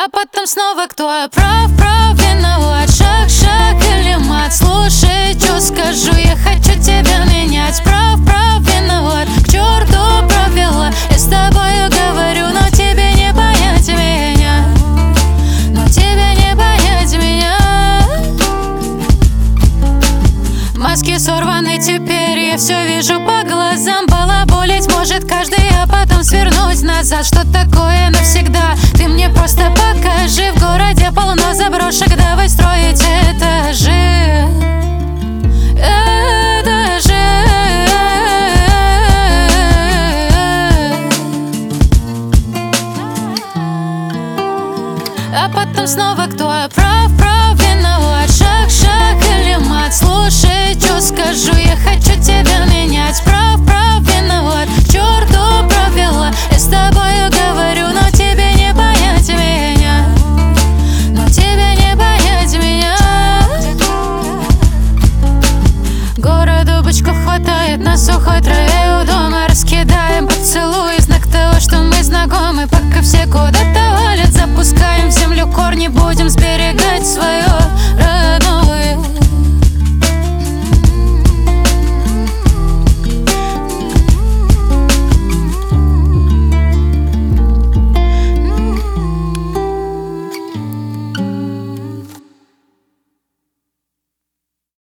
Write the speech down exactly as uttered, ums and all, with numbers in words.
а потом снова кто прав, прав, виноват. Шаг, шаг или мат, слушай, что скажу. Я хочу тебя менять. Прав, прав, виноват, к черту провела. Я с тобою говорю, но тебе не понять меня. Но тебе не понять меня. Маски сорваны теперь, я все вижу по глазам. Балаболить может каждый, а потом свернуть назад. Что такое навсегда? Ты мне просто покажи. В городе полно заброшек, давай строим